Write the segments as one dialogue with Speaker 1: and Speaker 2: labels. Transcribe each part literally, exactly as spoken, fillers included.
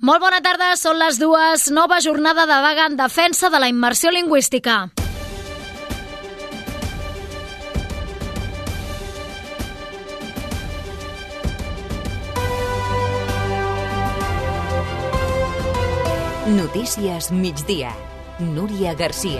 Speaker 1: Molt bona tarda, són les dues. Nova jornada de vaga en defensa de la immersió lingüística.
Speaker 2: Notícies migdia. Núria Garcia.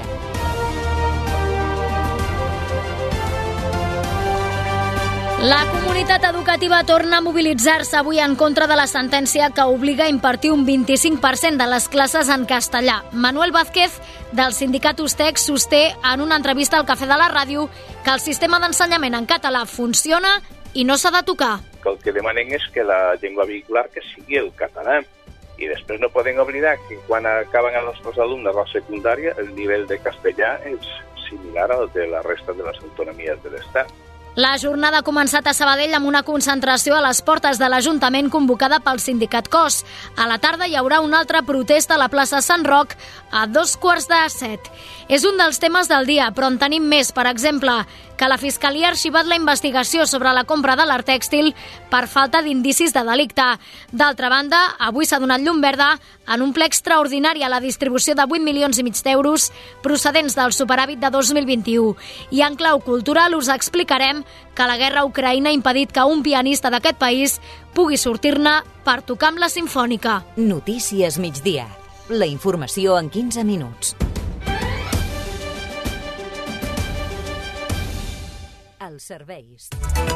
Speaker 1: La comunitat educativa torna a mobilitzar-se avui en contra de la sentència que obliga a impartir un vint-i-cinc per cent de les classes en castellà. Manuel Vázquez, del sindicat Ustec, sosté en una entrevista al Cafè de la Ràdio que el sistema d'ensenyament en català funciona i no s'ha de tocar.
Speaker 3: El que demanem és que la llengua vehicular que sigui el català. I després no podem oblidar que quan acaben els nostres alumnes a la secundària el nivell de castellà és similar al de la resta de les autonomies de l'Estat.
Speaker 1: La jornada ha començat a Sabadell amb una concentració a les portes de l'Ajuntament convocada pel sindicat C O S. A la tarda hi haurà una altra protesta a la plaça Sant Roc a dos quarts de set. És un dels temes del dia, però en tenim més. Per exemple, que la Fiscalia ha arxivat la investigació sobre la compra de l'art tèxtil per falta d'indicis de delicte. D'altra banda, avui s'ha donat llum verda en un ple extraordinari a la distribució de vuit milions i mig d'euros procedents del superàvit de dos mil vint-i-u. I en clau cultural us explicarem que la guerra a Ucraïna ha impedit que un pianista d'aquest país pugui sortir-ne per tocar amb la Simfònica.
Speaker 2: Notícies migdia. La informació en quinze minuts. Els serveis.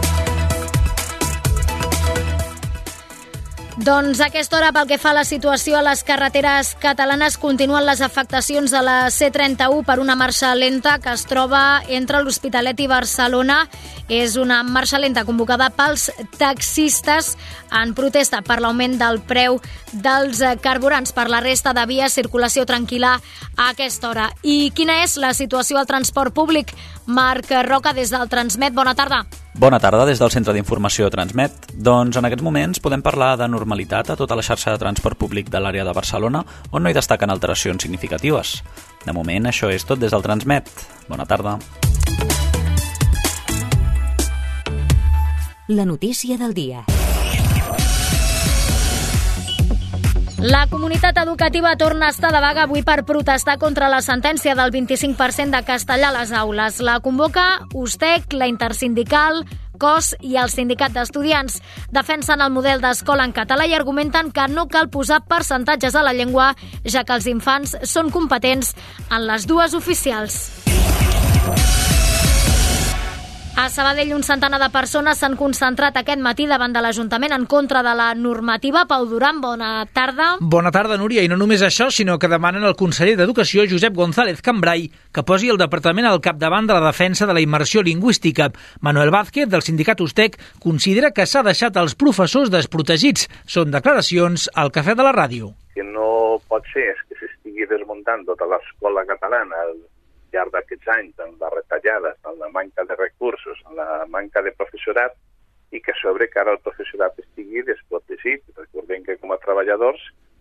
Speaker 1: Doncs a aquesta hora, pel que fa a la situació a les carreteres catalanes, continuen les afectacions de la C trenta-u per una marxa lenta que es troba entre l'Hospitalet i Barcelona. És una marxa lenta convocada pels taxistes en protesta per l'augment del preu dels carburants. Per la resta de vies, circulació tranquil·la a aquesta hora. I quina és la situació al transport públic? Marc Roca, des del Transmet, bona tarda.
Speaker 4: Bona tarda, des del Centre d'Informació Transmet. Doncs en aquests moments podem parlar de normalitat a tota la xarxa de transport públic de l'àrea de Barcelona, on no hi destaquen alteracions significatives. De moment, això és tot des del Transmet. Bona tarda.
Speaker 2: La notícia del dia.
Speaker 1: La comunitat educativa torna a estar de vaga avui per protestar contra la sentència del vint-i-cinc per cent de castellà a les aules. La convoca Ustec, la Intersindical, C O S i el Sindicat d'Estudiants. Defensen el model d'escola en català i argumenten que no cal posar percentatges a la llengua, ja que els infants són competents en les dues oficials. A Sabadell, un centenar de persones s'han concentrat aquest matí davant de l'Ajuntament en contra de la normativa. Pau Duran, bona tarda.
Speaker 5: Bona tarda, Núria. I no només això, sinó que demanen al conseller d'Educació, Josep González Cambray, que posi el departament al capdavant de la defensa de la immersió lingüística. Manuel Vázquez, del sindicat Ustec, considera que s'ha deixat els professors desprotegits. Són declaracions al Cafè de la Ràdio.
Speaker 3: Que no pot ser és que s'estigui desmuntant tota l'escola catalana al llarg d'aquests anys, amb les retallades, amb la manca de recursos, amb la manca de professorat, i que a sobre que ara el professorat estigui desprotegit. Recordem que com a treballadors,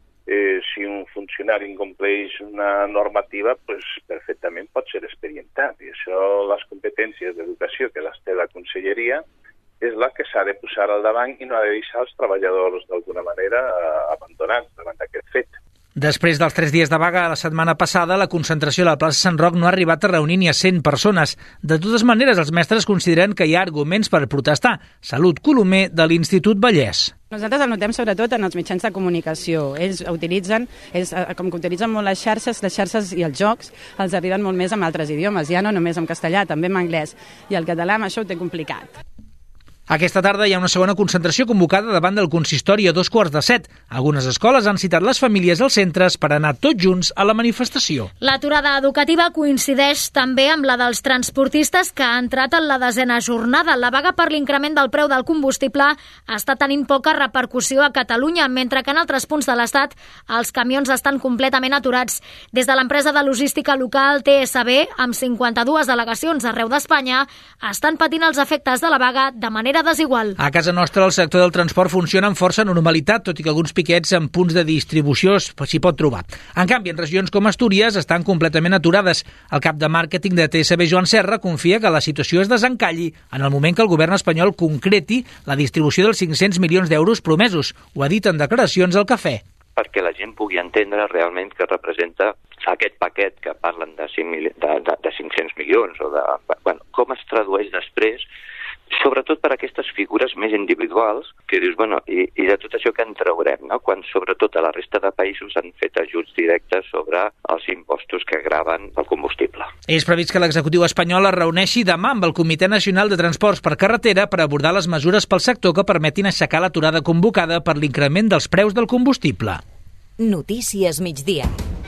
Speaker 3: eh, si un funcionari incompleix una normativa, pues, perfectament pot ser expedientat. I això, les competències d'educació que les té la conselleria, és la que s'ha de posar al davant i no ha de deixar els treballadors d'alguna manera abandonats davant d'aquest fet.
Speaker 5: Després dels tres dies de vaga la setmana passada, la concentració a la plaça Sant Roc no ha arribat a reunir ni a cent persones. De totes maneres, els mestres consideren que hi ha arguments per protestar. Salut Colomer, de l'Institut Vallès.
Speaker 6: Nosaltres el notem sobretot en els mitjans de comunicació. Ells utilitzen, ells, com que utilitzen molt les xarxes, les xarxes i els jocs, els arriben molt més amb altres idiomes, ja no només en castellà, també en anglès. I el català amb això ho té complicat.
Speaker 5: Aquesta tarda hi ha una segona concentració convocada davant del consistori a dos quarts de set. Algunes escoles han citat les famílies als centres per anar tots junts a la manifestació.
Speaker 1: L'aturada educativa coincideix també amb la dels transportistes, que ha entrat en la desena jornada. La vaga per l'increment del preu del combustible està tenint poca repercussió a Catalunya, mentre que en altres punts de l'Estat els camions estan completament aturats. Des de l'empresa de logística local T S B, amb cinquanta-dues delegacions arreu d'Espanya, estan patint els efectes de la vaga de manera desigual.
Speaker 5: A casa nostra el sector del transport funciona amb força normalitat, tot i que alguns piquets en punts de distribució s'hi pot trobar. En canvi, en regions com Astúries estan completament aturades. El cap de màrqueting de T S B, Joan Serra, confia que la situació es desencalli en el moment que el govern espanyol concreti la distribució dels cinc-cents milions d'euros promesos. Ho ha dit en declaracions al Cafè.
Speaker 7: perquè la gent pugui entendre realment que representa aquest paquet que parlen de, cinc mil, de, de, de cinc-cents milions o de, bueno, com es tradueix després, sobretot per aquestes figures més individuals, que dius, bueno, i, i de tot això que en traurem, no? Quan sobretot a la resta de països han fet ajuts directes sobre els impostos que graven el combustible.
Speaker 5: És previst que l'executiu espanyol es reuneixi demà amb el Comitè Nacional de Transports per Carretera per abordar les mesures pel sector que permetin aixecar l'aturada convocada per l'increment dels preus del combustible.
Speaker 2: Notícies migdia.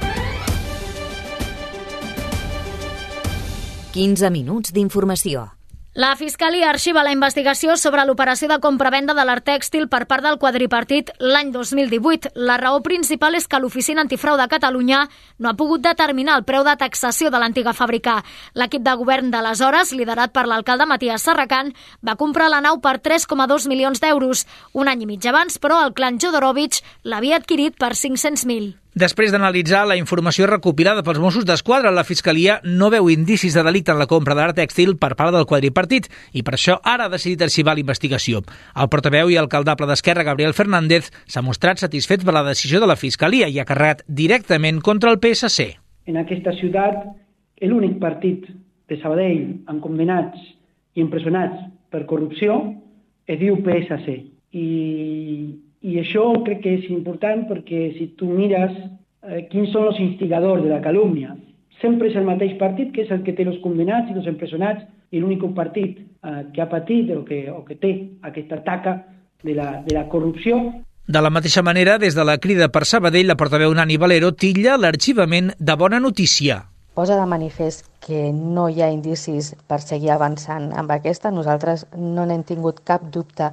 Speaker 2: quinze minuts d'informació.
Speaker 1: La Fiscalia arxiva la investigació sobre l'operació de compra-venda de l'art tèxtil per part del quadripartit l'any dos mil divuit. La raó principal és que l'Oficina Antifrau de Catalunya no ha pogut determinar el preu de taxació de l'antiga fàbrica. L'equip de govern d'aleshores, liderat per l'alcalde Matías Serracant, va comprar la nau per tres coma dos milions d'euros. Un any i mig abans, però, el clan Jodorowicz l'havia adquirit per cinc-cents mil.
Speaker 5: Després d'analitzar la informació recopilada pels Mossos d'Esquadra, la Fiscalia no veu indicis de delicte en la compra d'art tèxtil per part del quadripartit i per això ara ha decidit arxivar la investigació. El portaveu i alcaldable d'Esquerra, Gabriel Fernández, s'ha mostrat satisfet per la decisió de la Fiscalia i ha carregat directament contra el P S C.
Speaker 8: En aquesta ciutat, l'únic partit de Sabadell amb condemnats i empresonats per corrupció es diu P S C. I... I això crec que és important perquè si tu mires eh, quins són els instigadors de la calúmnia, sempre és el mateix partit que és el que té els condemnats i els empresonats i l'únic partit eh, que ha patit o que, o que té aquesta taca de la, de la corrupció.
Speaker 5: De la mateixa manera, des de la Crida per Sabadell, la portaveu Nani Valero titlla l'arxivament de bona notícia.
Speaker 9: Posa de manifest que no hi ha indicis per seguir avançant amb aquesta. Nosaltres no n'hem tingut cap dubte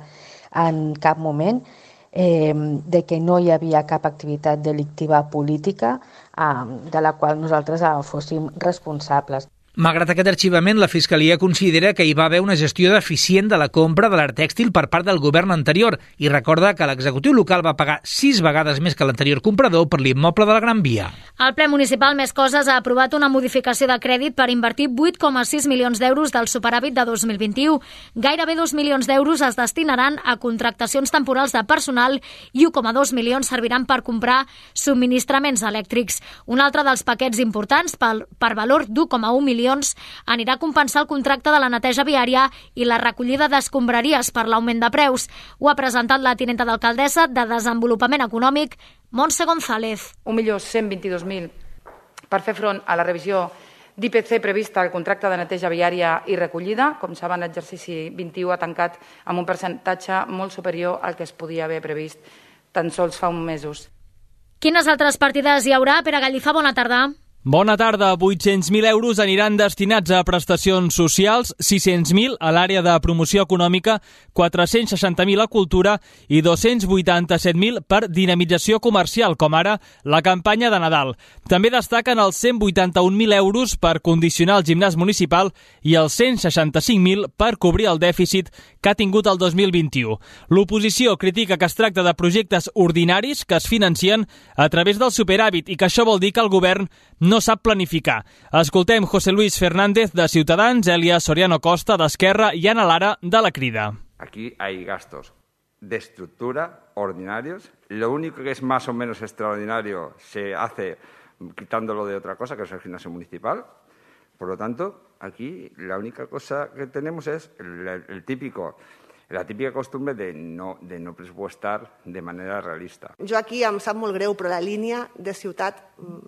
Speaker 9: en cap moment. Eh, de que no hi havia cap activitat delictiva política eh, de la qual nosaltres eh, fóssim responsables.
Speaker 5: Malgrat aquest arxivament, la Fiscalia considera que hi va haver una gestió deficient de la compra de l'art tèxtil per part del govern anterior i recorda que l'executiu local va pagar sis vegades més que l'anterior comprador per l'immoble de la Gran Via.
Speaker 1: El ple municipal Més Coses ha aprovat una modificació de crèdit per invertir vuit coma sis milions d'euros del superàvit de dos mil vint-i-u. Gairebé dos milions d'euros es destinaran a contractacions temporals de personal i un coma dos milions serviran per comprar subministraments elèctrics. Un altre dels paquets importants, per, per valor d'u coma u milions, anirà a compensar el contracte de la neteja viària i la recollida d'escombraries per l'augment de preus. Ho ha presentat la tinenta d'alcaldessa de Desenvolupament Econòmic, Montse González.
Speaker 10: un milió cent vint-i-dos mil per fer front a la revisió d'I P C prevista al contracte de neteja viària i recollida. Com saben, l'exercici vint-i-u ha tancat amb un percentatge molt superior al que es podia haver previst tan sols fa uns mesos.
Speaker 1: Quines altres partides hi haurà? Pere Gallifà, bona tarda.
Speaker 11: Bona tarda. vuit-cents mil euros aniran destinats a prestacions socials, sis-cents mil a l'àrea de promoció econòmica, quatre-cents seixanta mil a cultura i dos-cents vuitanta-set mil per dinamització comercial, com ara la campanya de Nadal. També destaquen els cent vuitanta-un mil euros per condicionar el gimnàs municipal i els cent seixanta-cinc mil per cobrir el dèficit que ha tingut el dos mil vint-i-u. L'oposició critica que es tracta de projectes ordinaris que es financen a través del superàvit i que això vol dir que el govern no sap planificar. Escoltem José Luis Fernández de Ciutadans, Elia Soriano Costa d'Esquerra i Ana Lara de la Crida.
Speaker 12: Aquí hay gastos de estructura ordinarios. Lo único que es más o menos extraordinario se hace quitándolo de otra cosa, que es el gimnasio municipal. Por lo tanto, aquí la única cosa que tenemos es el, el típico... la típica costumbre de no, de no presupuestar de manera realista.
Speaker 13: Jo aquí em sap molt greu, però la línia de ciutat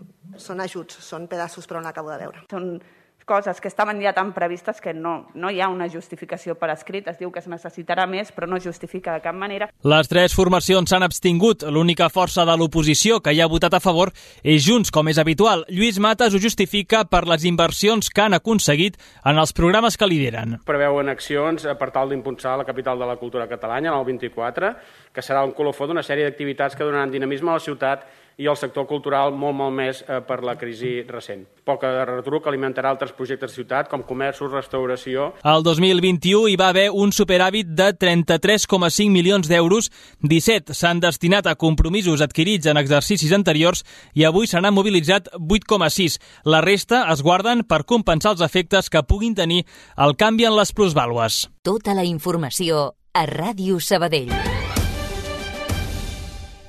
Speaker 13: són ajuts, són pedaços, però no acabo de veure.
Speaker 14: Són coses que estaven ja tan previstes que no, no hi ha una justificació per escrit. Es diu que es necessitarà més, però no es justifica de cap manera.
Speaker 11: Les tres formacions s'han abstingut. L'única força de l'oposició que hi ha votat a favor és Junts, com és habitual. Lluís Matas ho justifica per les inversions que han aconseguit en els programes que lideren.
Speaker 15: Preveuen accions per tal d'impulsar la capital de la cultura catalana, el vint-i-quatre, que serà un colofó d'una sèrie d'activitats que donaran dinamisme a la ciutat i el sector cultural molt, molt més eh, per la crisi recent. Poc de retruc alimentarà altres projectes de ciutat, com comerços, restauració.
Speaker 11: El dos mil vint-i-u hi va haver un superàvit de trenta-tres coma cinc milions d'euros, disset s'han destinat a compromisos adquirits en exercicis anteriors i avui se n'han mobilitzat vuit coma sis. La resta es guarden per compensar els efectes que puguin tenir el canvi en les plusvàlues.
Speaker 2: Tota la informació a Ràdio Sabadell.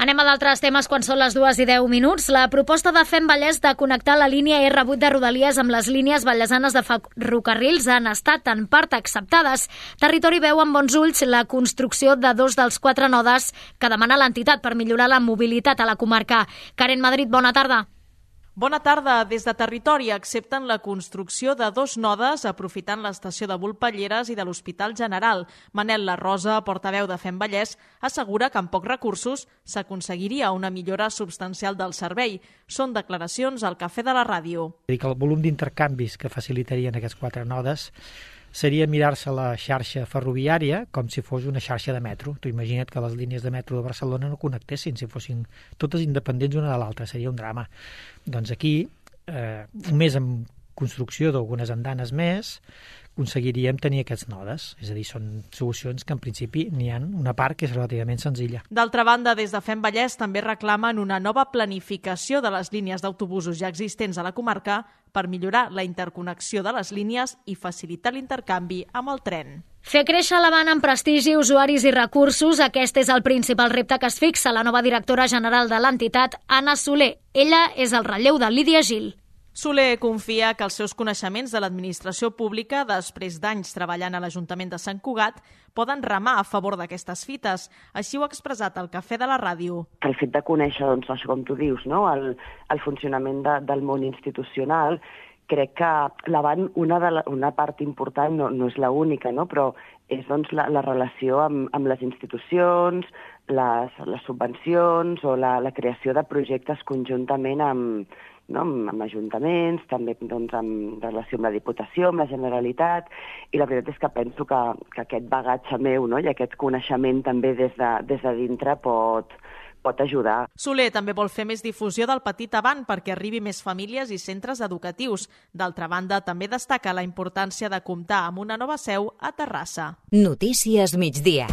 Speaker 1: Anem a d'altres temes quan són les dues i deu minuts. La proposta de Fem Vallès de connectar la línia erre vuit de Rodalies amb les línies vallesanes de ferrocarrils han estat en part acceptades. Territori veu amb bons ulls la construcció de dos dels quatre nodes que demana l'entitat per millorar la mobilitat a la comarca. Karen Madrid, bona tarda.
Speaker 16: Bona tarda. Des de Territori accepten la construcció de dos nodes aprofitant l'estació de Volpelleres i de l'Hospital General. Manel La Rosa, portaveu de Fem Vallès, assegura que amb pocs recursos s'aconseguiria una millora substancial del servei. Són declaracions al Cafè de la Ràdio.
Speaker 17: El volum d'intercanvis que facilitarien aquests quatre nodes seria mirar-se la xarxa ferroviària com si fos una xarxa de metro. Tu imagina't que les línies de metro de Barcelona no connectessin, si fossin totes independents una de l'altra, seria un drama. Doncs aquí, eh, només amb construcció d'algunes andanes més, aconseguiríem tenir aquests nodes. És a dir, són solucions que en principi n'hi ha una part que és relativament senzilla.
Speaker 16: D'altra banda, des de Fem Vallès també reclamen una nova planificació de les línies d'autobusos ja existents a la comarca per millorar la interconnexió de les línies i facilitar l'intercanvi amb el tren.
Speaker 1: Fer créixer l'Avant en prestigi, usuaris i recursos, aquest és el principal repte que es fixa la nova directora general de l'entitat, Anna Soler. Ella és el relleu de Lídia Gil.
Speaker 16: Soler confia que els seus coneixements de l'administració pública, després d'anys treballant a l'Ajuntament de Sant Cugat, poden remar a favor d'aquestes fites. Així ho ha expressat al Cafè de la Ràdio.
Speaker 18: El fet de conèixer, doncs, això com tu dius, no? el, el funcionament de, del món institucional, crec que l'Avant, una, de la, una part important, no, no és l'única, no? però és doncs, la, la relació amb, amb les institucions, les, les subvencions o la, la creació de projectes conjuntament amb, no? amb, amb ajuntaments, també doncs, amb relació amb la Diputació, amb la Generalitat, i la veritat és que penso que, que aquest bagatge meu, no? i aquest coneixement també des de, des de dintre pot, pot ajudar.
Speaker 16: Soler també vol fer més difusió del Petit Avant perquè arribi més famílies i centres educatius. D'altra banda, també destaca la importància de comptar amb una nova seu a Terrassa.
Speaker 2: Notícies migdia.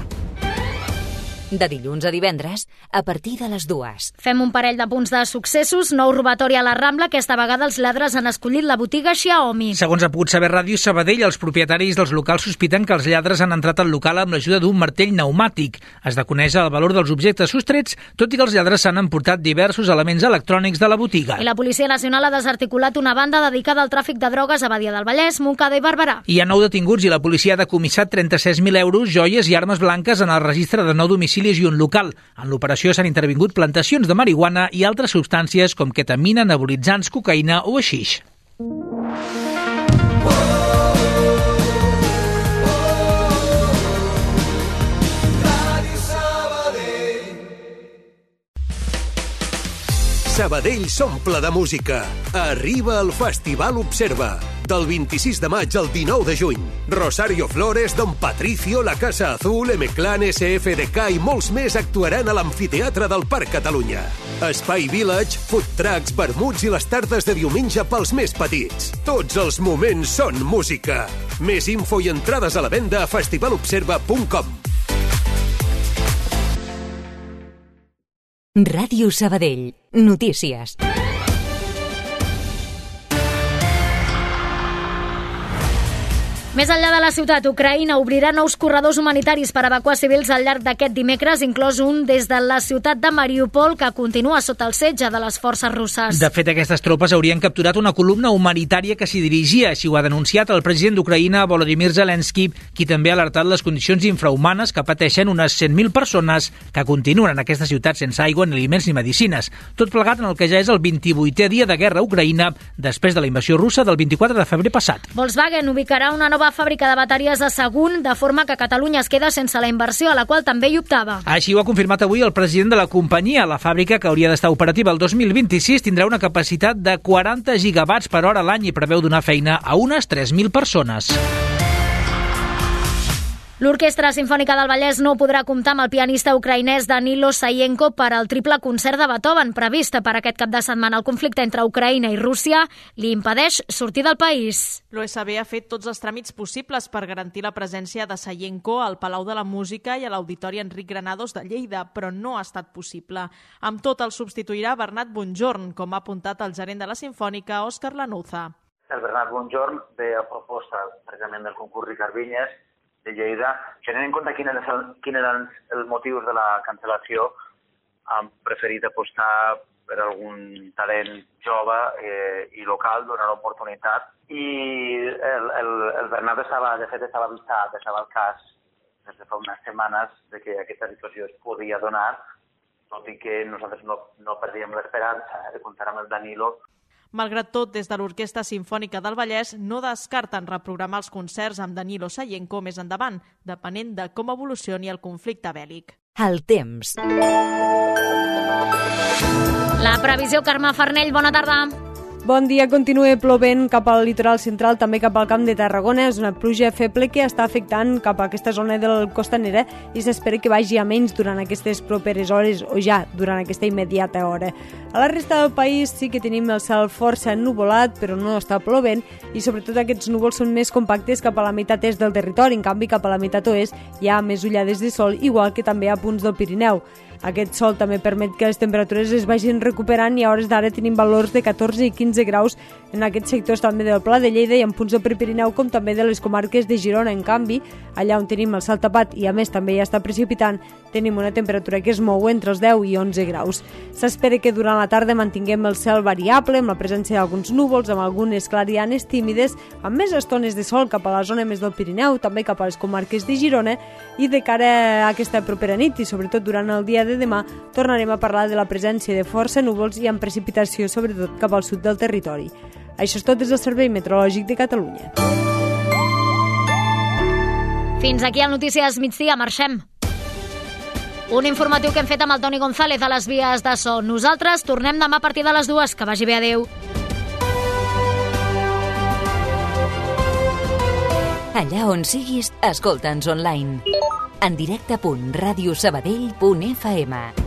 Speaker 2: De dilluns a divendres, a partir de les dues.
Speaker 1: Fem un parell de punts de successos. Nou robatori a la Rambla. Aquesta vegada els lladres han escollit la botiga Xiaomi.
Speaker 5: Segons ha pogut saber Ràdio Sabadell, els propietaris dels locals sospiten que els lladres han entrat al local amb l'ajuda d'un martell pneumàtic. Es desconeix el valor dels objectes sostrets, tot i que els lladres s'han emportat diversos elements electrònics de la botiga.
Speaker 1: I la Policia Nacional ha desarticulat una banda dedicada al tràfic de drogues a Badia del Vallès, Montcada i Barberà.
Speaker 5: Hi ha nou detinguts i la policia ha decomissat trenta-sis mil euros, joies i armes blanques en el registre de nou domicilis i un local. En l'operació s'han intervingut plantacions de marihuana i altres substàncies com ketamina, nebulitzants, cocaïna o haixix.
Speaker 19: Sabadell s'omple de música. Arriba el Festival Observa. Del vint-i-sis de maig al dinou de juny. Rosario Flores, Don Patricio, La Casa Azul, M-Clan, S F D K i molts més actuaran a l'Amfiteatre del Parc Catalunya. Espai Village, food trucks, vermuts i les tardes de diumenge pels més petits. Tots els moments són música. Més info i entrades a la venda a festival observa punt com.
Speaker 2: Ràdio Sabadell. Notícies.
Speaker 1: Més enllà de la ciutat, Ucraïna obrirà nous corredors humanitaris per evacuar civils al llarg d'aquest dimecres, inclòs un des de la ciutat de Mariupol, que continua sota el setge de les forces russes.
Speaker 5: De fet, aquestes tropes haurien capturat una columna humanitària que s'hi dirigia, així ho ha denunciat el president d'Ucraïna, Volodymyr Zelensky, qui també ha alertat les condicions infrahumanes que pateixen unes cent mil persones que continuen en aquesta ciutat sense aigua, ni aliments ni medicines. Tot plegat en el que ja és el vint-i-vuitè dia de guerra a Ucraïna, després de la invasió russa del vint-i-quatre de febrer passat.
Speaker 1: Volkswagen ubicarà una nova fàbrica de bateries a Sagunt, de forma que Catalunya es queda sense la inversió a la qual també hi optava.
Speaker 5: Així ho ha confirmat avui el president de la companyia. La fàbrica, que hauria d'estar operativa el dos mil vint-i-sis, tindrà una capacitat de quaranta gigawatts per hora a l'any i preveu donar feina a unes tres mil persones.
Speaker 1: L'Orquestra Simfònica del Vallès no podrà comptar amb el pianista ucraïnès Danilo Sayenko per al triple concert de Beethoven previst per aquest cap de setmana. El conflicte entre Ucraïna i Rússia li impedeix sortir del país.
Speaker 16: L'O S B ha fet tots els tràmits possibles per garantir la presència de Sayenko al Palau de la Música i a l'Auditori Enric Granados de Lleida, però no ha estat possible. Amb tot, el substituirà Bernat Bonjorn, com ha apuntat el gerent de la Simfònica, Òscar Lanuza.
Speaker 20: El Bernat Bonjorn ve a proposta precisament del concurs Ricard Vinyes de Lleida, tenint en compte quin eren, quin eren els motius de la cancel·lació, han preferit apostar per algun talent jove eh, i local, donar l'oportunitat. I el, el, el Bernat estava, de fet, estava avisat, estava al cas des de fa unes setmanes de que aquesta situació es podia donar, tot i que nosaltres no, no perdíem l'esperança de comptar amb el Danilo.
Speaker 16: Malgrat tot, des de l'Orquestra Simfònica del Vallès no descarten reprogramar els concerts amb Danilo Sayenko més endavant, depenent de com evolucioni el conflicte bèl·lic.
Speaker 2: El temps.
Speaker 1: La previsió, Carme Farnell, bona tarda.
Speaker 21: Bon dia, continua plovent cap al litoral central, també cap al camp de Tarragona. És una pluja feble que està afectant cap a aquesta zona del costanera i s'espera que vagi a menys durant aquestes properes hores o ja durant aquesta immediata hora. A la resta del país sí que tenim el cel força ennuvolat, però no està plovent i sobretot aquests núvols són més compactes cap a la meitat est del territori. En canvi, cap a la meitat oest hi ha més ullades de sol, igual que també a punts del Pirineu. Aquest sol també permet que les temperatures es vagin recuperant i a hores d'ara tenim valors de catorze i quinze graus en aquests sectors també del Pla de Lleida i en punts del Prepirineu com també de les comarques de Girona. En canvi, allà on tenim el cel tapat i a més també ja està precipitant, tenim una temperatura que es mou entre els deu i onze graus. S'espera que durant la tarda mantinguem el cel variable amb la presència d'alguns núvols, amb algunes clarianes tímides, amb més estones de sol cap a la zona més del Pirineu, també cap a les comarques de Girona, i de cara a aquesta propera nit i sobretot durant el dia de demà tornarem a parlar de la presència de força núvols i amb precipitació sobretot cap al sud del territori. Això és tot des del Servei Meteorològic de Catalunya.
Speaker 1: Fins aquí el Notícies Migdia, marxem. Un informatiu que hem fet amb el Toni González a les vies de so. Nosaltres tornem demà a partir de les dues. Que vagi bé, adeu.
Speaker 2: Allà on siguis, escolta'ns online. En directe punt radiosabadell punt f m.